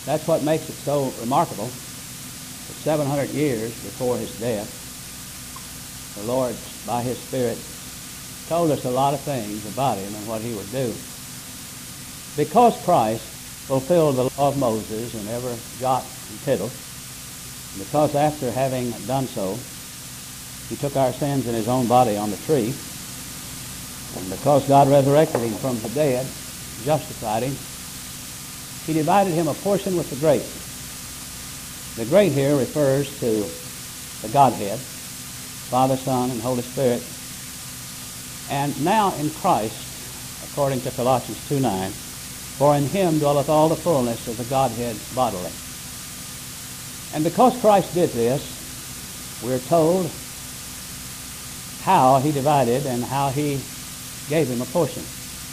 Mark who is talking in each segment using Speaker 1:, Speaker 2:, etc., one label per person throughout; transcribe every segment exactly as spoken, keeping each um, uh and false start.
Speaker 1: That's what makes it so remarkable. For seven hundred years before his death, the Lord, by his Spirit, told us a lot of things about him and what he would do. Because Christ fulfilled the law of Moses in every jot and tittle, because after having done so, he took our sins in his own body on the tree, and because God resurrected him from the dead, justified him, he divided him a portion with the great. The great here refers to the Godhead, Father, Son, and Holy Spirit. And now in Christ, according to Colossians two nine, for in him dwelleth all the fullness of the Godhead bodily. And because Christ did this, we're told how he divided and how he gave him a portion.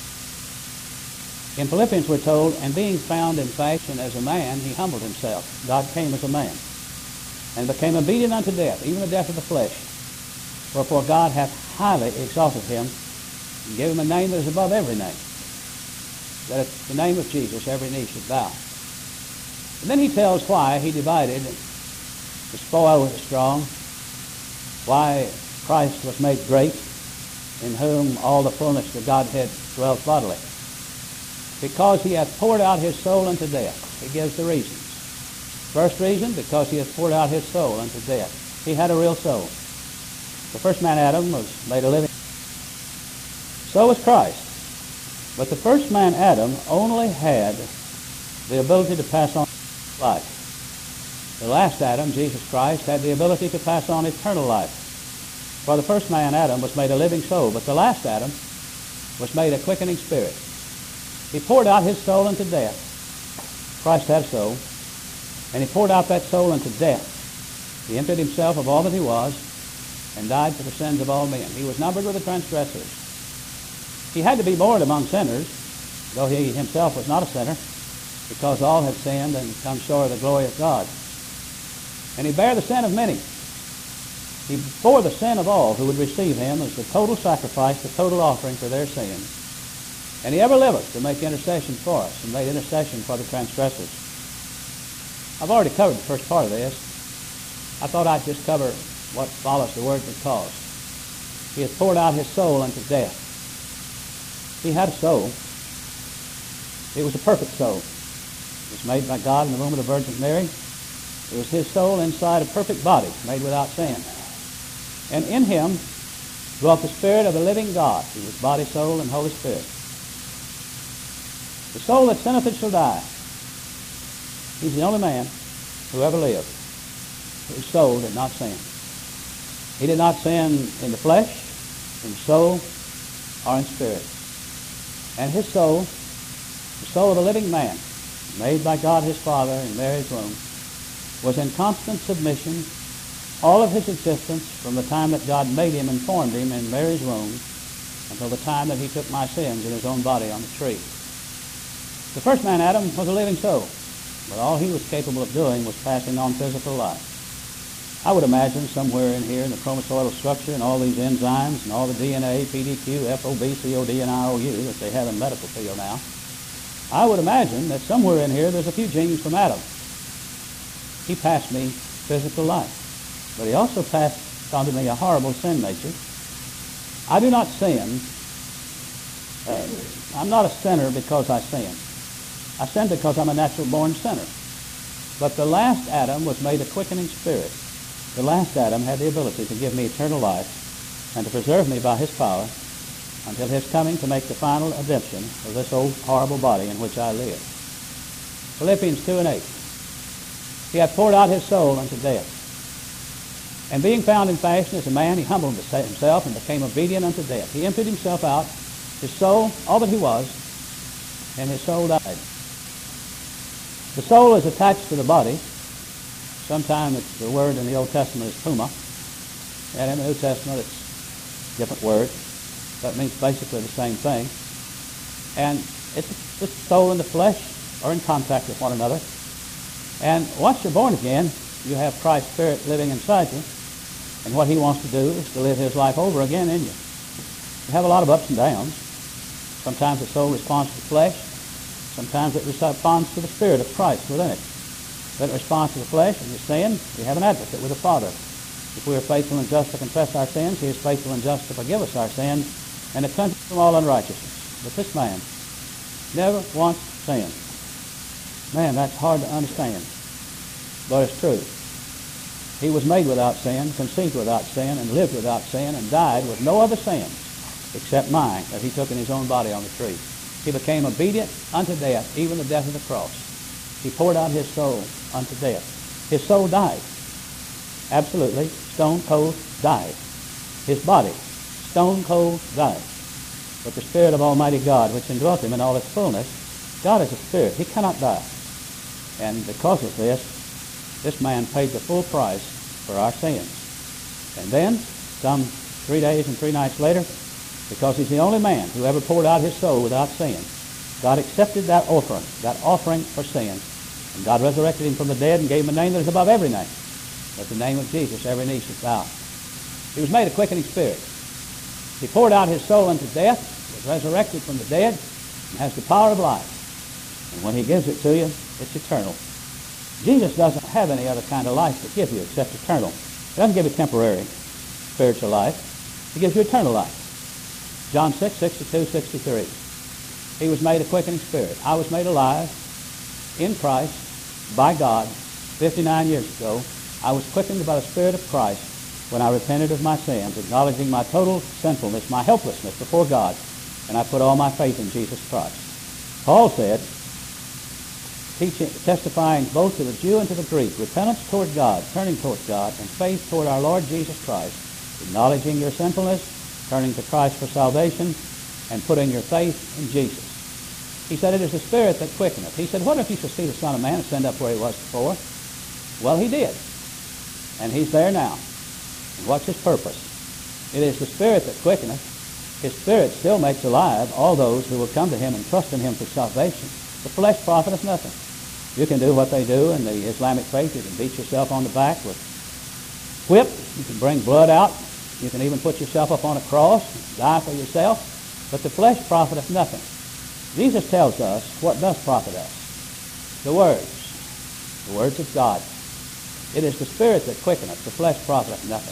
Speaker 1: In Philippians we're told, and being found in fashion as a man, he humbled himself. God came as a man, and became obedient unto death, even the death of the flesh. Wherefore God hath highly exalted him, and gave him a name that is above every name, that at the name of Jesus every knee should bow. And then he tells why he divided the spoil with the strong, why Christ was made great, in whom all the fullness of the Godhead dwells bodily. Because he hath poured out his soul unto death. He gives the reasons. First reason, because he hath poured out his soul unto death. He had a real soul. The first man, Adam, was made a living. So was Christ. But the first man, Adam, only had the ability to pass on life. The last Adam, Jesus Christ, had the ability to pass on eternal life. For the first man, Adam, was made a living soul, but the last Adam was made a quickening spirit. He poured out his soul unto death. Christ had a soul, and he poured out that soul unto death. He emptied himself of all that he was and died for the sins of all men. He was numbered with the transgressors. He had to be born among sinners, though he himself was not a sinner, because all have sinned and come short of the glory of God. And he bare the sin of many. He bore the sin of all who would receive him as the total sacrifice, the total offering for their sins. And he ever liveth to make intercession for us, and made intercession for the transgressors. I've already covered the first part of this. I thought I'd just cover what follows the word because. He hath poured out his soul unto death. He had a soul. It was a perfect soul. It was made by God in the womb of the Virgin Mary. It was his soul inside a perfect body, made without sin. And in him dwelt the Spirit of the living God. He was body, soul, and Holy Spirit. The soul that sinneth it shall die. He's the only man who ever lived whose soul did not sin. He did not sin in the flesh, in soul, or in spirit. And his soul, the soul of a living man, made by God his Father in Mary's womb, was in constant submission all of his existence from the time that God made him and formed him in Mary's womb until the time that he took my sins in his own body on the tree. The first man, Adam, was a living soul, but all he was capable of doing was passing on physical life. I would imagine somewhere in here in the chromosomal structure and all these enzymes and all the D N A, P D Q, F O B, C O D, and I O U that they have in the medical field now, I would imagine that somewhere in here there's a few genes from Adam. He passed me physical life, but he also passed on to me a horrible sin nature. I do not sin. Uh, I'm not a sinner because I sin. I sin because I'm a natural-born sinner. But the last Adam was made a quickening spirit. The last Adam had the ability to give me eternal life and to preserve me by his power until his coming to make the final redemption of this old horrible body in which I live. Philippians two and eight. He hath poured out his soul unto death. And being found in fashion as a man, he humbled himself and became obedient unto death. He emptied himself out, his soul, all that he was, and his soul died. The soul is attached to the body. Sometimes it's the word in the Old Testament is puma, and in the New Testament it's a different word. That means basically the same thing. And it's the soul and the flesh are in contact with one another. And once you're born again, you have Christ's Spirit living inside you, and what he wants to do is to live his life over again in you. You have a lot of ups and downs. Sometimes the soul responds to the flesh. Sometimes it responds to the Spirit of Christ within it. When it responds to the flesh and the sin, we have an advocate with the Father. If we are faithful and just to confess our sins, he is faithful and just to forgive us our sins and to cleanse us from all unrighteousness. But this man never once sinned. Man, that's hard to understand, but it's true. He was made without sin, conceived without sin, and lived without sin, and died with no other sins except mine that he took in his own body on the tree. He became obedient unto death, even the death of the cross. He poured out his soul unto death. His soul died. Absolutely, stone cold died. His body, stone cold died. But the Spirit of Almighty God, which indwelt him in all its fullness, God is a Spirit. He cannot die. And because of this, this man paid the full price for our sins. And then, some three days and three nights later, because he's the only man who ever poured out his soul without sin, God accepted that offering, that offering for sin. And God resurrected him from the dead and gave him a name that is above every name. At the name of Jesus, every knee shall bow. He was made a quickening spirit. He poured out his soul unto death, was resurrected from the dead, and has the power of life. And when he gives it to you, it's eternal. Jesus doesn't have any other kind of life to give you except eternal. He doesn't give you temporary spiritual life. He gives you eternal life. John six, sixty-two, sixty-three. He was made a quickening spirit. I was made alive in Christ by God fifty-nine years ago. I was quickened by the Spirit of Christ when I repented of my sins, acknowledging my total sinfulness, my helplessness before God, and I put all my faith in Jesus Christ. Paul said, teaching, testifying both to the Jew and to the Greek, repentance toward God, turning toward God, and faith toward our Lord Jesus Christ, acknowledging your sinfulness, turning to Christ for salvation, and putting your faith in Jesus. He said, it is the Spirit that quickeneth. He said, what if you shall see the Son of Man ascend up where he was before? Well, he did. And he's there now. And what's his purpose? It is the Spirit that quickeneth. His Spirit still makes alive all those who will come to him and trust in him for salvation. The flesh profiteth nothing. You can do what they do in the Islamic faith. You can beat yourself on the back with whip. You can bring blood out. You can even put yourself up on a cross, die for yourself. But the flesh profiteth nothing. Jesus tells us what does profit us. The words. The words of God. It is the Spirit that quickeneth. The flesh profiteth nothing.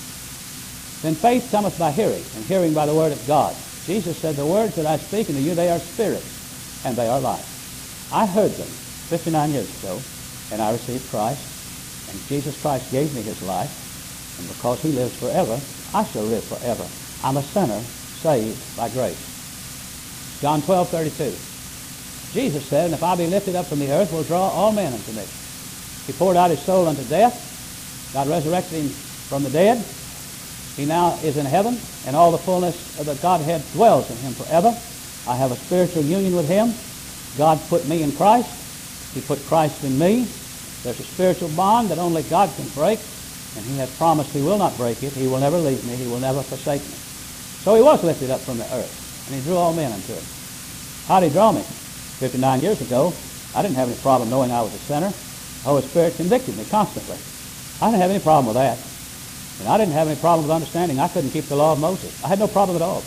Speaker 1: Then faith cometh by hearing, and hearing by the word of God. Jesus said, the words that I speak unto you, they are spirit, and they are life. I heard them fifty-nine years ago, and I received Christ, and Jesus Christ gave me his life, and because he lives forever, I shall live forever. I'm a sinner saved by grace. John twelve, thirty-two. Jesus said, and if I be lifted up from the earth, will draw all men unto me. He poured out his soul unto death. God resurrected him from the dead. He now is in heaven, and all the fullness of the Godhead dwells in him forever. I have a spiritual union with him. God put me in Christ. He put Christ in me. There's a spiritual bond that only God can break, and he has promised he will not break it. He will never leave me. He will never forsake me. So he was lifted up from the earth, and he drew all men unto him. How did he draw me? fifty-nine years ago, I didn't have any problem knowing I was a sinner. The Holy Spirit convicted me constantly. I didn't have any problem with that. And I didn't have any problem with understanding I couldn't keep the law of Moses. I had no problem at all.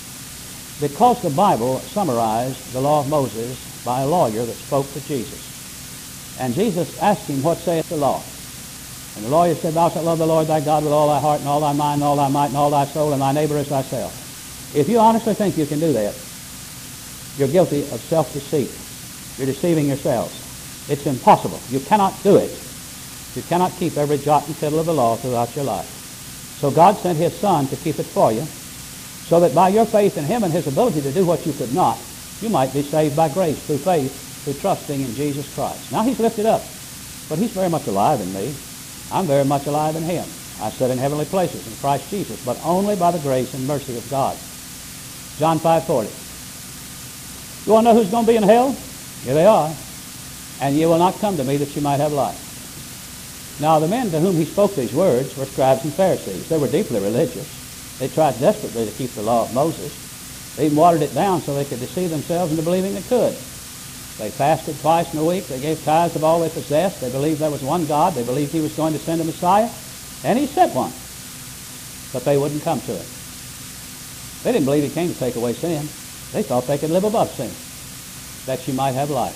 Speaker 1: Because the Bible summarized the law of Moses by a lawyer that spoke to Jesus. And Jesus asked him, what saith the law? And the lawyer said, thou shalt love the Lord thy God with all thy heart and all thy mind and all thy might and all thy soul, and thy neighbor as thyself. If you honestly think you can do that, you're guilty of self-deceit. You're deceiving yourselves. It's impossible. You cannot do it. You cannot keep every jot and tittle of the law throughout your life. So God sent his Son to keep it for you, so that by your faith in him and his ability to do what you could not, you might be saved by grace through faith, through trusting in Jesus Christ. Now he's lifted up, but he's very much alive in me. I'm very much alive in him. I sit in heavenly places in Christ Jesus, but only by the grace and mercy of God. John five forty. You want to know who's going to be in hell? Here they are. And ye will not come to me that you might have life. Now the men to whom he spoke these words were scribes and Pharisees. They were deeply religious. They tried desperately to keep the law of Moses. They even watered it down so they could deceive themselves into believing they could. They fasted twice in a week. They gave tithes of all they possessed. They believed there was one God. They believed he was going to send a Messiah. And he sent one. But they wouldn't come to him. They didn't believe he came to take away sin. They thought they could live above sin. that you might have life.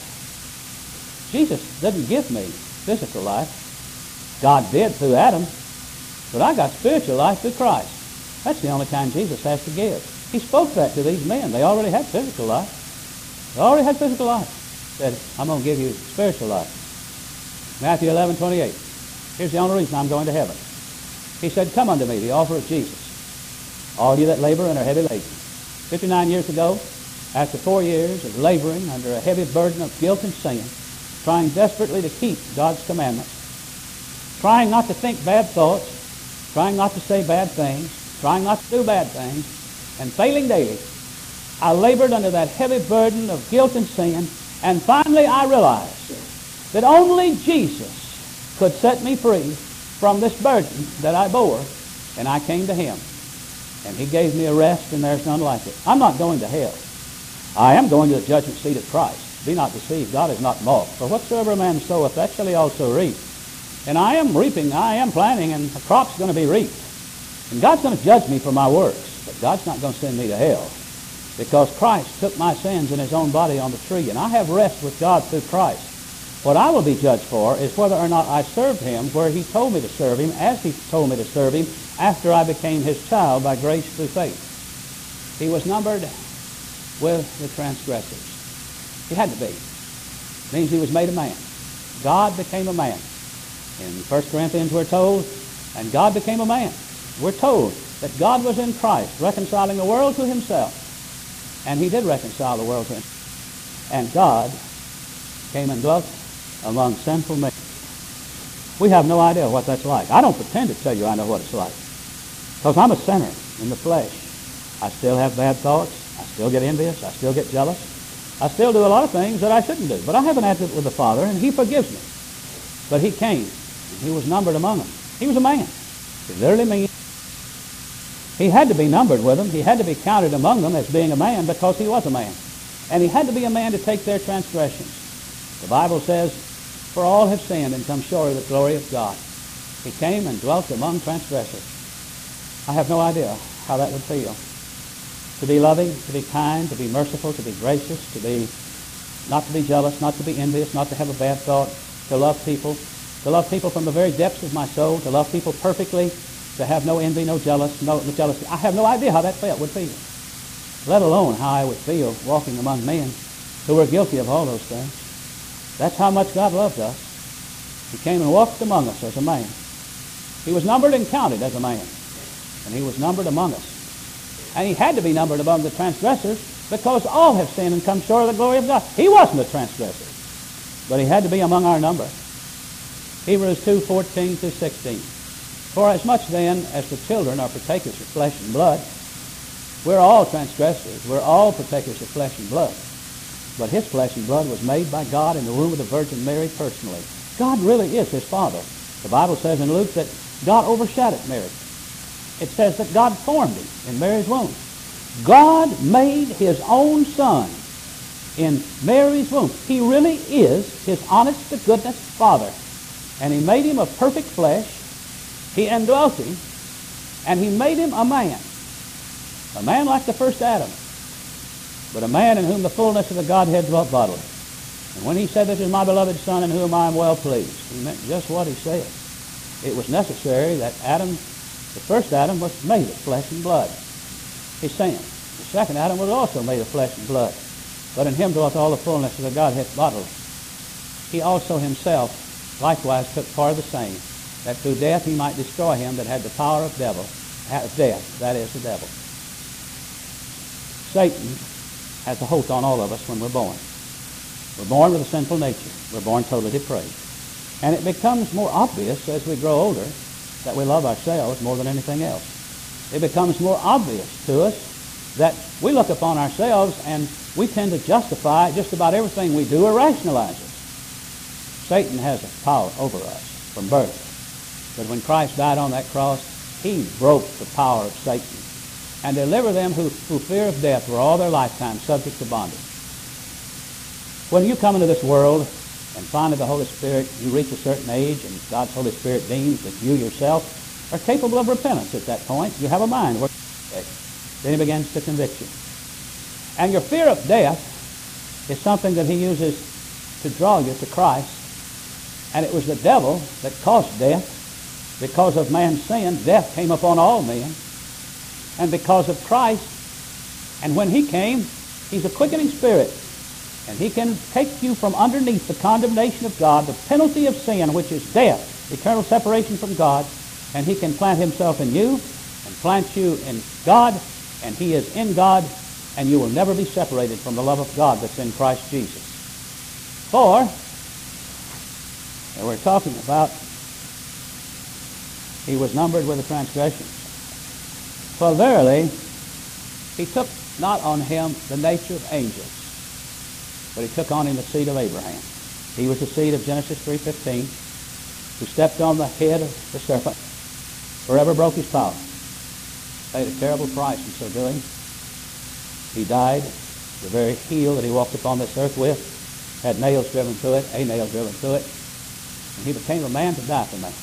Speaker 1: Jesus didn't give me physical life. God did through Adam, but I got spiritual life through Christ. That's the only kind Jesus has to give. He spoke that to these men. They already had physical life. They already had physical life. He said, I'm going to give you spiritual life. Matthew eleven twenty-eight. Here's the only reason I'm going to heaven. He said, come unto me, the offer of Jesus, all you that labor and are heavy laden. Fifty-nine years ago, after four years of laboring under a heavy burden of guilt and sin, trying desperately to keep God's commandments, trying not to think bad thoughts, trying not to say bad things, trying not to do bad things, and failing daily, I labored under that heavy burden of guilt and sin, and finally I realized that only Jesus could set me free from this burden that I bore, and I came to Him. And He gave me a rest, and there's none like it. I'm not going to hell. I am going to the judgment seat of Christ. Be not deceived, God is not mocked. For whatsoever a man soweth, that shall he also reap. And I am reaping, I am planting, and the crop's going to be reaped. And God's going to judge me for my works, but God's not going to send me to hell, because Christ took my sins in His own body on the tree, and I have rest with God through Christ. What I will be judged for is whether or not I served Him where He told me to serve Him, as He told me to serve Him, after I became His child by grace through faith. He was numbered with the transgressors. He had to be. It means He was made a man. God became a man. In First Corinthians we're told, and God became a man. We're told that God was in Christ, reconciling the world to Himself. And He did reconcile the world to Himself. And God came and dwelt among sinful men. We have no idea what that's like. I don't pretend to tell you I know what it's like, because I'm a sinner in the flesh. I still have bad thoughts. I still get envious. I still get jealous. I still do a lot of things that I shouldn't do. But I have an advocate with the Father, and He forgives me. But He came, and He was numbered among them. He was a man. It literally means He had to be numbered with them. He had to be counted among them as being a man, because He was a man. And He had to be a man to take their transgressions. The Bible says, for all have sinned and come short of the glory of God. He came and dwelt among transgressors. I have no idea how that would feel. To be loving, to be kind, to be merciful, to be gracious, to be not to be jealous, not to be envious, not to have a bad thought, to love people, to love people from the very depths of my soul, to love people perfectly, to have no envy, no jealous, no, no jealousy. I have no idea how that felt would feel, let alone how I would feel walking among men who were guilty of all those things. That's how much God loved us. He came and walked among us as a man. He was numbered and counted as a man, and He was numbered among us. And He had to be numbered among the transgressors, because all have sinned and come short of the glory of God. He wasn't a transgressor, but He had to be among our number. Hebrews two, fourteen through sixteen. For as much then as the children are partakers of flesh and blood, we're all transgressors. We're all partakers of flesh and blood. But His flesh and blood was made by God in the womb of the Virgin Mary personally. God really is His Father. The Bible says in Luke that God overshadowed Mary. It says that God formed Him in Mary's womb. God made His own Son in Mary's womb. He really is His honest to goodness Father. And He made Him of perfect flesh. He indwelt Him. And He made Him a man. A man like the first Adam, but a man in whom the fullness of the Godhead dwelt bodily. And when He said, this is my beloved Son in whom I am well pleased, He meant just what He said. It was necessary that Adam, the first Adam, was made of flesh and blood. He sinned. The second Adam was also made of flesh and blood. But in Him dwelt all the fullness of the Godhead bodily. He also Himself likewise took part of the same, that through death He might destroy him that had the power of devil, of death, that is, the devil. Satan has a hold on all of us when we're born. We're born with a sinful nature. We're born totally depraved. And it becomes more obvious as we grow older that we love ourselves more than anything else. It becomes more obvious to us that we look upon ourselves and we tend to justify just about everything we do or rationalize it. Satan has a power over us from birth. But when Christ died on that cross, He broke the power of Satan and delivered them who, who fear of death were all their lifetime subject to bondage. When you come into this world and finally the Holy Spirit, you reach a certain age and God's Holy Spirit deems that you yourself are capable of repentance at that point. You have a mind where then He begins to convict you. And your fear of death is something that he uses to draw you to Christ. And it was the devil that caused death. Because of man's sin, death came upon all men. And because of Christ, and when he came, he's a quickening spirit. And he can take you from underneath the condemnation of God, the penalty of sin, which is death, eternal separation from God, and he can plant himself in you and plant you in God, and he is in God, and you will never be separated from the love of God that's in Christ Jesus. For, and we're talking about, he was numbered with the transgressions. For verily, he took not on him the nature of angels, but he took on him the seed of Abraham. He was the seed of Genesis three fifteen, who stepped on the head of the serpent, forever broke his power, paid a terrible price in so doing. He died. The very heel that he walked upon this earth with had nails driven through it, a nail driven through it, and he became a man to die for me.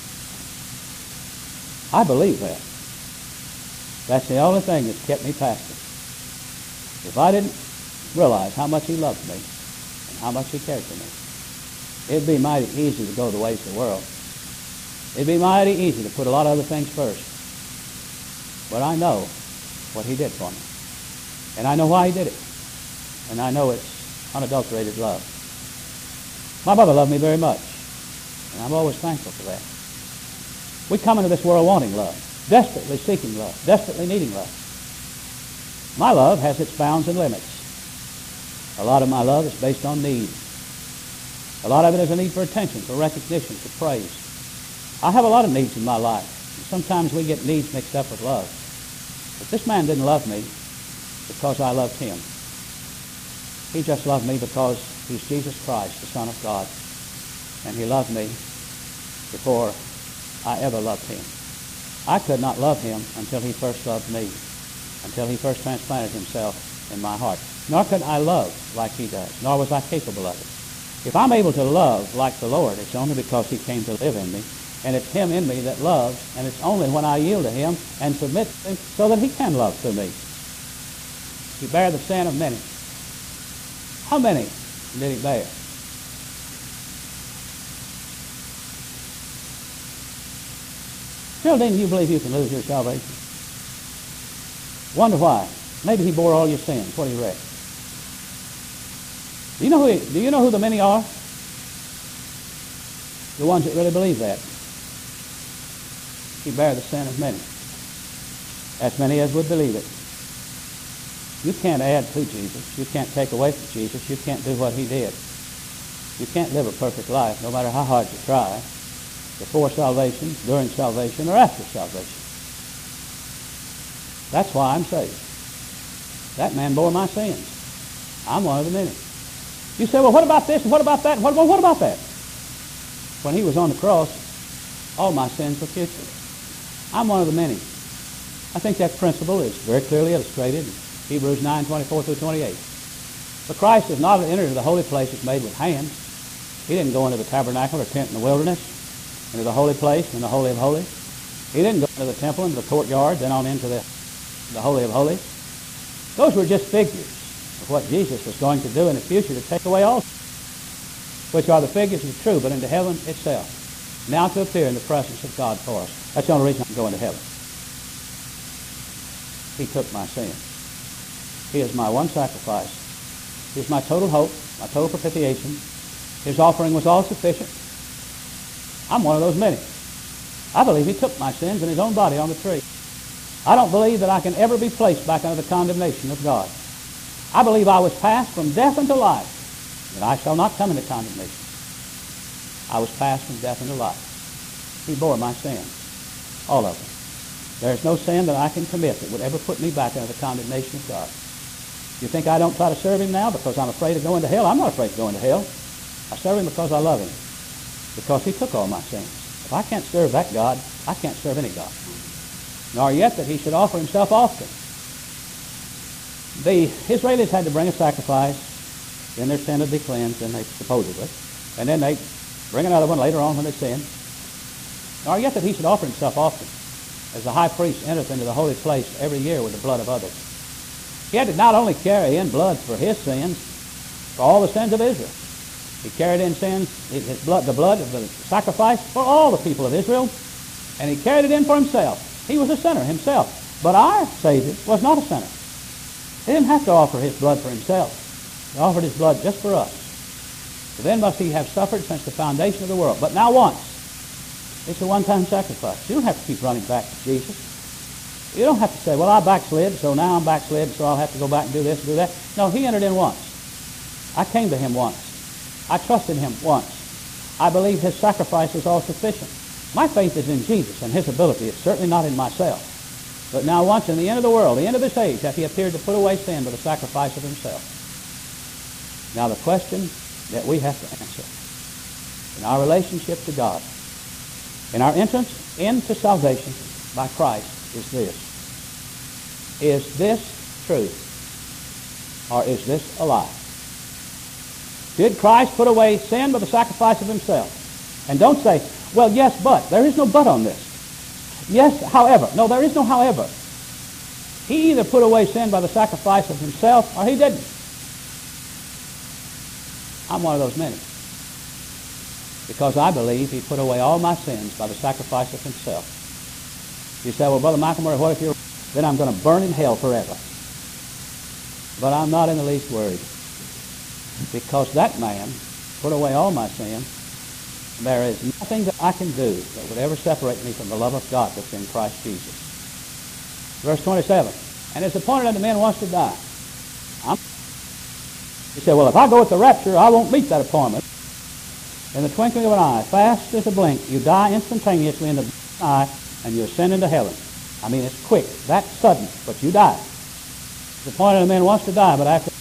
Speaker 1: I believe that. That's the only thing that's kept me pastoring. If I didn't realize how much he loved me and how much he cared for me, it'd be mighty easy to go the ways of the world. It'd be mighty easy to put a lot of other things first. But I know what he did for me. And I know why he did it. And I know it's unadulterated love. My mother loved me very much. And I'm always thankful for that. We come into this world wanting love, desperately seeking love, desperately needing love. My love has its bounds and limits. A lot of my love is based on need. A lot of it is a need for attention, for recognition, for praise. I have a lot of needs in my life. Sometimes we get needs mixed up with love. But this man didn't love me because I loved him. He just loved me because he's Jesus Christ, the Son of God. And he loved me before I ever loved him. I could not love him until he first loved me, until he first transplanted himself in my heart. Nor could I love like he does, nor was I capable of it. If I'm able to love like the Lord, it's only because he came to live in me, and it's him in me that loves, and it's only when I yield to him and submit to him so that he can love through me. He bare the sin of many. How many did he bear? Geraldine, do you believe you can lose your salvation? Wonder why. Maybe he bore all your sins. What do you reckon? Do you know who he, do you know who the many are? The ones that really believe that. He bare the sin of many. As many as would believe it. You can't add to Jesus. You can't take away from Jesus. You can't do what he did. You can't live a perfect life, no matter how hard you try, before salvation, during salvation, or after salvation. That's why I'm saved. That man bore my sins. I'm one of the many. You say, well, what about this, and what about that, and what, well, what about that? When he was on the cross, all my sins were future. I'm one of the many. I think that principle is very clearly illustrated in Hebrews nine, twenty-four through twenty-eight. But Christ is not entered into the holy places made with hands. He didn't go into the tabernacle or tent in the wilderness, into the holy place, in the Holy of Holies. He didn't go into the temple, into the courtyard, then on into the, the Holy of Holies. Those were just figures of what Jesus was going to do in the future to take away all, which are the figures of the true, but into heaven itself, now to appear in the presence of God for us. That's the only reason I'm going to heaven. He took my sin. He is my one sacrifice. He is my total hope, my total propitiation. His offering was all sufficient. I'm one of those many. I believe he took my sins in his own body on the tree. I don't believe that I can ever be placed back under the condemnation of God. I believe I was passed from death unto life, and I shall not come into condemnation. I was passed from death into life. He bore my sins, all of them. There is no sin that I can commit that would ever put me back under the condemnation of God. You think I don't try to serve him now because I'm afraid of going to hell? I'm not afraid of going to hell. I serve him because I love him, because he took all my sins. If I can't serve that God, I can't serve any God. Nor yet that he should offer himself often. The Israelites had to bring a sacrifice, then their sin would be cleansed, and they supposedly, and then they bring another one later on when they sin. Nor yet that he should offer himself often, as the high priest entereth into the holy place every year with the blood of others. He had to not only carry in blood for his sins, for all the sins of Israel. He carried in sins, his blood, the blood of the sacrifice for all the people of Israel, and he carried it in for himself. He was a sinner himself. But our Savior was not a sinner. He didn't have to offer his blood for himself. He offered his blood just for us. So then must he have suffered since the foundation of the world. But now once. It's a one-time sacrifice. You don't have to keep running back to Jesus. You don't have to say, well, I backslid, so now I'm backslid, so I'll have to go back and do this and do that. No, he entered in once. I came to him once. I trusted him once. I believe his sacrifice is all sufficient. My faith is in Jesus and his ability. It's certainly not in myself. But now once in the end of the world, the end of this age, hath he appeared to put away sin by the sacrifice of himself. Now the question that we have to answer in our relationship to God, in our entrance into salvation by Christ, is this. Is this true? Or is this a lie? Did Christ put away sin by the sacrifice of himself? And don't say, well, yes, but. There is no but on this. Yes, however. No, there is no however. He either put away sin by the sacrifice of himself or he didn't. I'm one of those many. Because I believe he put away all my sins by the sacrifice of himself. You say, well, Brother Michael Murray, what if you're... Then I'm going to burn in hell forever. But I'm not in the least worried. Because that man put away all my sin. There is nothing that I can do that would ever separate me from the love of God that's in Christ Jesus. Verse twenty-seven. And it's appointed unto men once to die. I'm... You say, well, if I go with the rapture, I won't meet that appointment. In the twinkling of an eye, fast as a blink, you die instantaneously in the eye, and you ascend into heaven. I mean, it's quick, that's sudden, but you die. It's appointed unto men once to die, but after...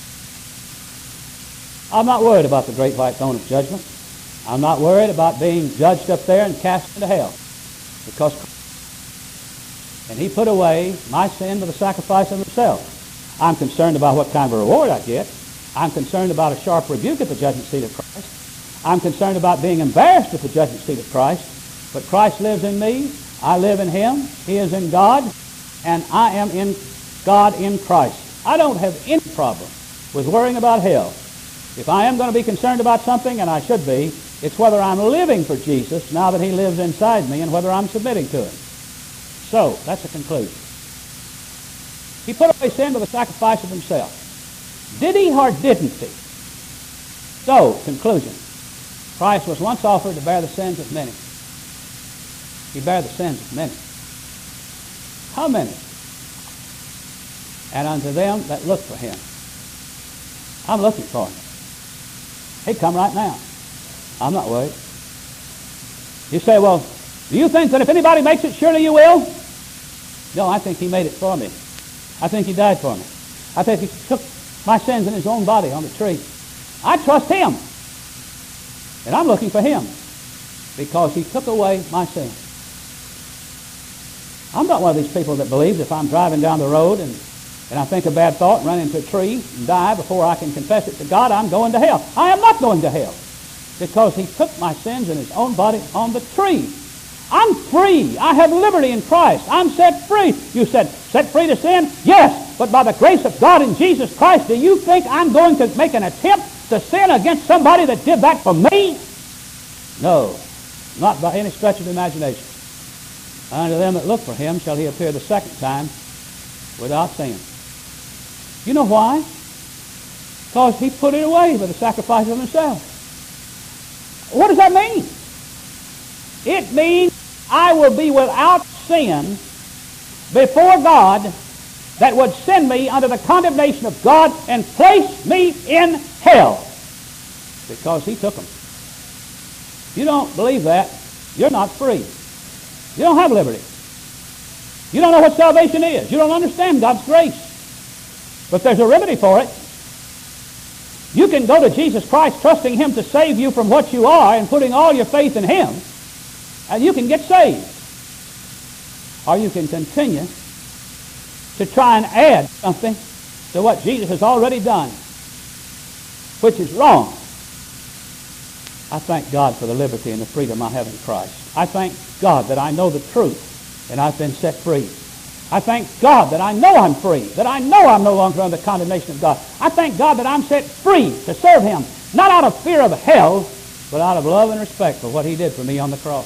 Speaker 1: I'm not worried about the great white throne of judgment. I'm not worried about being judged up there and cast into hell. Because and he put away my sin by the sacrifice of himself. I'm concerned about what kind of a reward I get. I'm concerned about a sharp rebuke at the judgment seat of Christ. I'm concerned about being embarrassed at the judgment seat of Christ. But Christ lives in me. I live in him. He is in God. And I am in God in Christ. I don't have any problem with worrying about hell. If I am going to be concerned about something, and I should be, it's whether I'm living for Jesus now that he lives inside me and whether I'm submitting to him. So, that's a conclusion. He put away sin by the sacrifice of himself. Did he or didn't he? So, conclusion. Christ was once offered to bear the sins of many. He bare the sins of many. How many? And unto them that look for him. I'm looking for him. He'd come right now. I'm not worried. You say, well, do you think that if anybody makes it, surely you will? No, I think he made it for me. I think he died for me. I think he took my sins in his own body on the tree. I trust him. And I'm looking for him because he took away my sin. I'm not one of these people that believes if I'm driving down the road and, and I think a bad thought and run into a tree and die before I can confess it to God, I'm going to hell. I am not going to hell because he took my sins in his own body on the tree. I'm free. I have liberty in Christ. I'm set free. You said, set free to sin? Yes, but by the grace of God in Jesus Christ, do you think I'm going to make an attempt to sin against somebody that did that for me? No, not by any stretch of the imagination. Unto them that look for him shall he appear the second time without sin. You know why? Because he put it away by the sacrifice of himself. What does that mean? It means I will be without sin before God that would send me under the condemnation of God and place me in hell because he took them. If you don't believe that, you're not free. You don't have liberty. You don't know what salvation is. You don't understand God's grace. But there's a remedy for it. You can go to Jesus Christ trusting him to save you from what you are and putting all your faith in him, and you can get saved. Or you can continue to try and add something to what Jesus has already done, which is wrong. I thank God for the liberty and the freedom I have in Christ. I thank God that I know the truth and I've been set free. I thank God that I know I'm free, that I know I'm no longer under the condemnation of God. I thank God that I'm set free to serve Him, not out of fear of hell, but out of love and respect for what He did for me on the cross.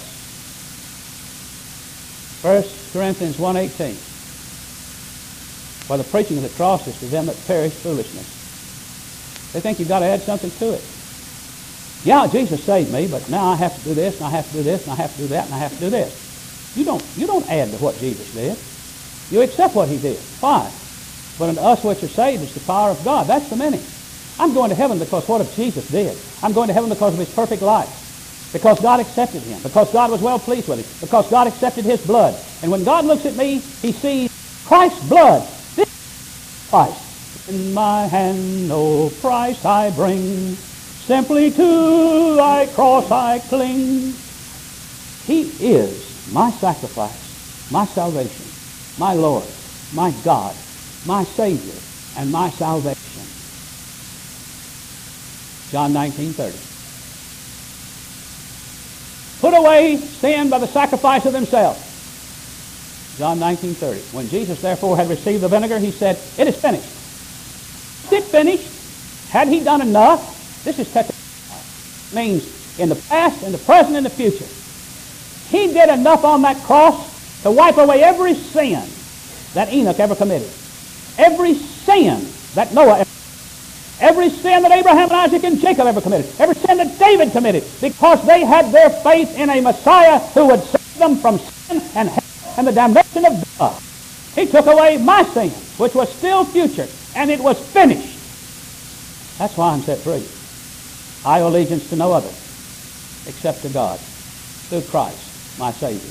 Speaker 1: First Corinthians one eighteen. For the preaching of the cross is to them that perish foolishness. They think you've got to add something to it. Yeah, Jesus saved me, but now I have to do this, and I have to do this, and I have to do that, and I have to do this. You don't, you don't add to what Jesus did. You accept what He did. Why? But unto us which are saved is the power of God. That's the meaning. I'm going to heaven because what Jesus did. I'm going to heaven because of His perfect life. Because God accepted Him. Because God was well pleased with Him. Because God accepted His blood. And when God looks at me, He sees Christ's blood. This is Christ. In my hand no price I bring. Simply to Thy cross I cling. He is my sacrifice, my salvation, my Lord, my God, my Savior, and my salvation. John nineteen thirty. Put away sin by the sacrifice of Himself. John nineteen thirty. When Jesus therefore had received the vinegar, He said, it is finished. Is it finished? Had He done enough? This is tetragrammaton. Means in the past, in the present, and the future. He did enough on that cross to wipe away every sin that Enoch ever committed. Every sin that Noah ever committed. Every sin that Abraham and Isaac and Jacob ever committed. Every sin that David committed. Because they had their faith in a Messiah who would save them from sin and hell and the damnation of God. He took away my sin, which was still future, and it was finished. That's why I'm set free. I owe allegiance to no other except to God through Christ, my Savior.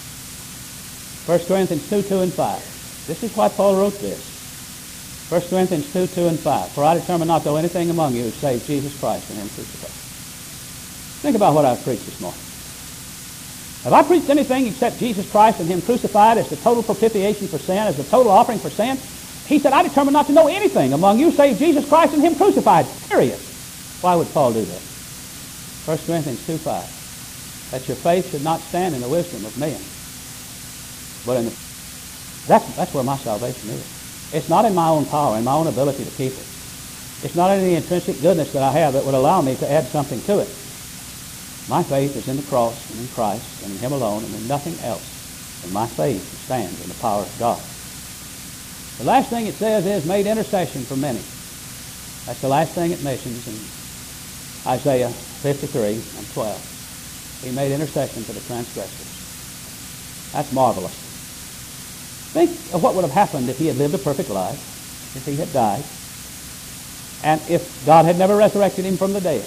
Speaker 1: First Corinthians two, two and five. This is why Paul wrote this. First Corinthians two, two and five. For I determined not to know anything among you save Jesus Christ and Him crucified. Think about what I've preached this morning. Have I preached anything except Jesus Christ and Him crucified as the total propitiation for sin, as the total offering for sin? He said, I determined not to know anything among you save Jesus Christ and Him crucified. Period. Why would Paul do that? First Corinthians two, five. That your faith should not stand in the wisdom of men, but in the... That's, that's where my salvation is. It's not in my own power, in my own ability to keep it. It's not in the intrinsic goodness that I have that would allow me to add something to it. My faith is in the cross and in Christ and in Him alone and in nothing else. And my faith stands in the power of God. The last thing it says is made intercession for many. That's the last thing it mentions in Isaiah fifty-three and twelve. He made intercession for the transgressors. That's marvelous. Think of what would have happened if He had lived a perfect life, if He had died, and if God had never resurrected Him from the dead.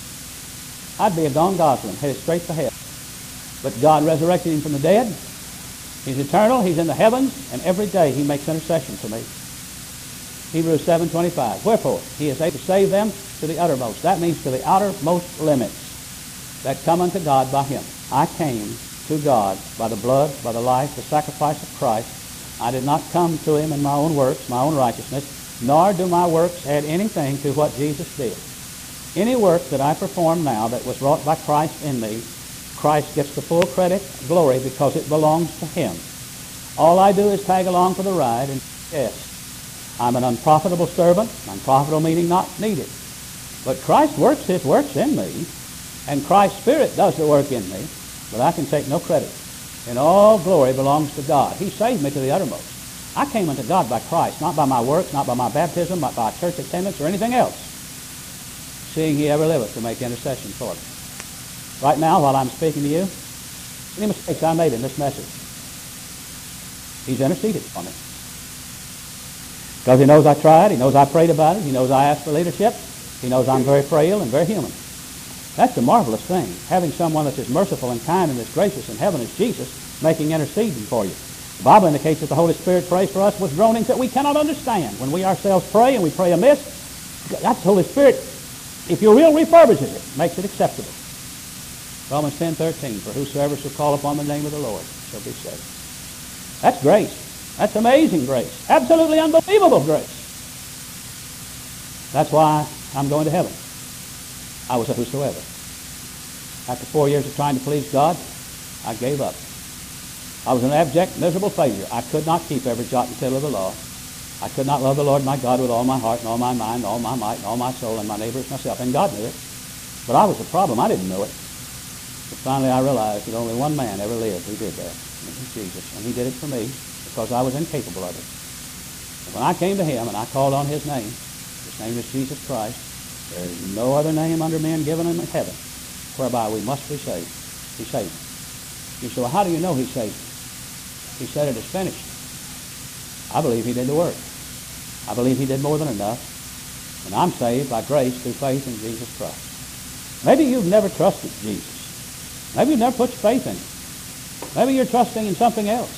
Speaker 1: I'd be a Don Gosling, headed straight to hell. But God resurrected Him from the dead. He's eternal, He's in the heavens, and every day He makes intercession for me. Hebrews seven twenty-five. Wherefore, He is able to save them to the uttermost. That means to the outermost limits that come unto God by Him. I came to God by the blood, by the life, the sacrifice of Christ. I did not come to Him in my own works, my own righteousness, nor do my works add anything to what Jesus did. Any work that I perform now that was wrought by Christ in me, Christ gets the full credit, glory, because it belongs to Him. All I do is tag along for the ride and yes, I'm an unprofitable servant, unprofitable meaning not needed. But Christ works His works in me, and Christ's Spirit does the work in me, but I can take no credit. And all glory belongs to God. He saved me to the uttermost. I came unto God by Christ, not by my works, not by my baptism, not by church attendance or anything else, seeing He ever liveth to make intercession for me. Right now, while I'm speaking to you, any mistakes I made in this message, He's interceded for me. Because He knows I tried, He knows I prayed about it, He knows I asked for leadership, He knows I'm very frail and very human. That's a marvelous thing, having someone that's as merciful and kind and as gracious in heaven as Jesus making interceding for you. The Bible indicates that the Holy Spirit prays for us with groanings that we cannot understand. When we ourselves pray and we pray amiss, that's the Holy Spirit, if your will refurbishes it, makes it acceptable. Romans ten thirteen, for whosoever shall call upon the name of the Lord shall be saved. That's grace. That's amazing grace. Absolutely unbelievable grace. That's why I'm going to heaven. I was a whosoever. After four years of trying to please God, I gave up. I was an abject, miserable failure. I could not keep every jot and tittle of the law. I could not love the Lord my God with all my heart and all my mind and all my might and all my soul and my neighbor as myself. And God knew it. But I was the problem. I didn't know it. But finally I realized that only one man ever lived who did that. And it was Jesus. And he did it for me because I was incapable of it. And when I came to him and I called on his name, his name is Jesus Christ, there is no other name under men given in heaven whereby we must be saved. He saved me. You say, well, how do you know he saved me? He said it is finished. I believe he did the work. I believe he did more than enough. And I'm saved by grace through faith in Jesus Christ. Maybe you've never trusted Jesus. Maybe you've never put your faith in him. Maybe you're trusting in something else.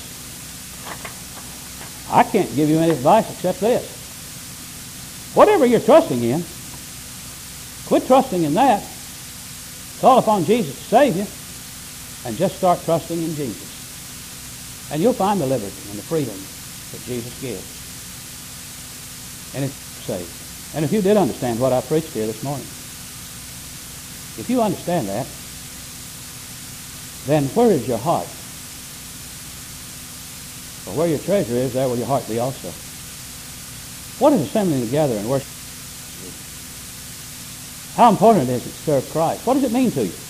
Speaker 1: I can't give you any advice except this. Whatever you're trusting in, quit trusting in that. Call upon Jesus to save you, and just start trusting in Jesus. And you'll find the liberty and the freedom that Jesus gives. And it's saved. And if you did understand what I preached here this morning, if you understand that, then where is your heart? For where your treasure is, there will your heart be also. What is assembling together and worship? How important it is to serve Christ. What does it mean to you?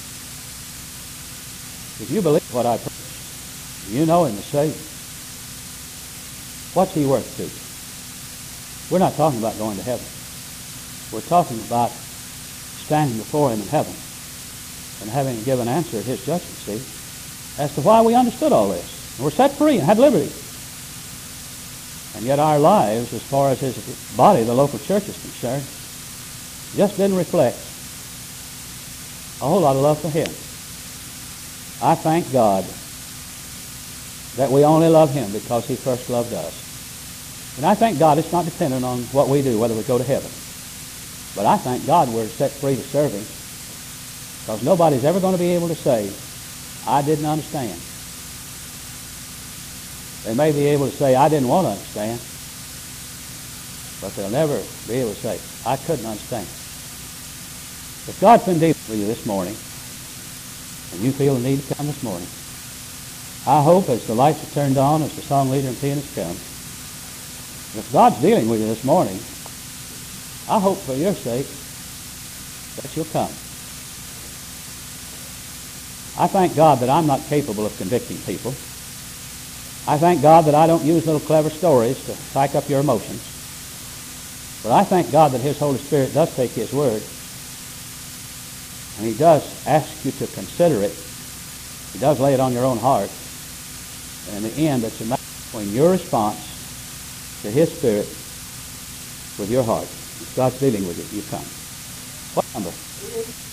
Speaker 1: If you believe what I preach, you know him as Savior. What's he worth to you? We're not talking about going to heaven. We're talking about standing before him in heaven and having to give an answer at his judgment seat as to why we understood all this. And we're set free and had liberty. And yet our lives, as far as his body, the local church, is concerned, just didn't reflect a whole lot of love for him. I thank God that we only love him because he first loved us. And I thank God it's not dependent on what we do, whether we go to heaven. But I thank God we're set free to serve him, because nobody's ever going to be able to say, I didn't understand. They may be able to say, I didn't want to understand, but they'll never be able to say, I couldn't understand. If God's been dealing with you this morning, and you feel the need to come this morning, I hope as the lights are turned on, as the song leader and pianist come, if God's dealing with you this morning, I hope for your sake that you'll come. I thank God that I'm not capable of convicting people. I thank God that I don't use little clever stories to psych up your emotions. But I thank God that his Holy Spirit does take his word, and he does ask you to consider it. He does lay it on your own heart. And in the end, it's a matter between your response to his Spirit with your heart. If God's dealing with it, you come. What number?